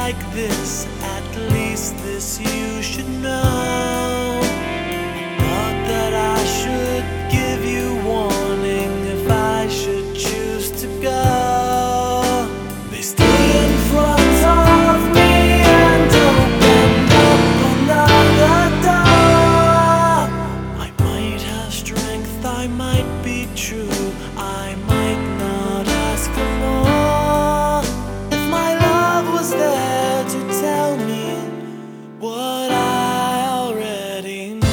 like this, at least this you should know. Thought that I should give you warning if I should choose to go. They stood in front of me and opened up another door. I might have strength, I might be true, I might not ask for more. If my love was there to tell me what I already know.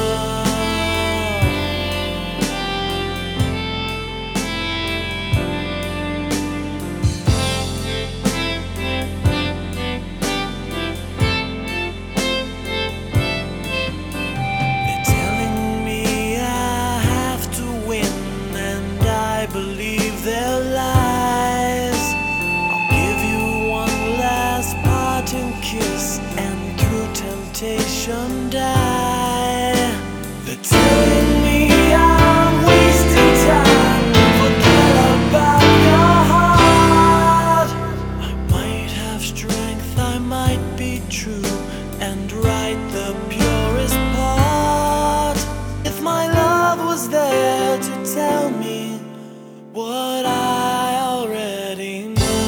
They're telling me I have to win, and I believe their lies. I'll give you one last parting kiss, and through temptation die. They're telling me I'm wasting time, forget about your heart. I might have strength, I might be true, and write the purest part. If my love was there to tell me what I already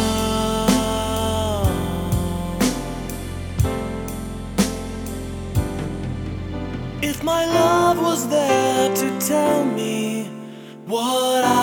know. If my love was there to tell me what I